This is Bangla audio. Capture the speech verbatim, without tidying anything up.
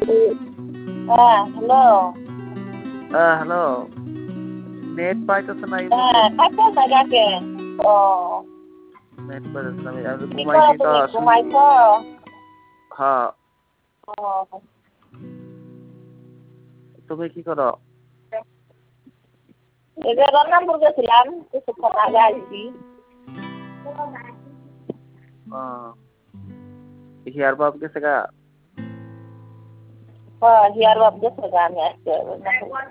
হ্যাঁ হ্যালো। হ্যাঁ হ্যালো। নেট পাইতেছে না এই মুহূর্তে। হ্যাঁ থাকো জায়গাকে। ও নেট পাইতেছে না। আমি কি করো ঘুমাইছি তো তুমি শুই। ঘুমাইছো? হ্যাঁ। ও তুমি কি করো? এই যে রংপুর গেছিলাম কিছুক্ষণ আগে আসছি। আহ হিয়ার বাপ গেছে গা। হ্যাঁ হিয়ার বাপ গেছে আমি আসতে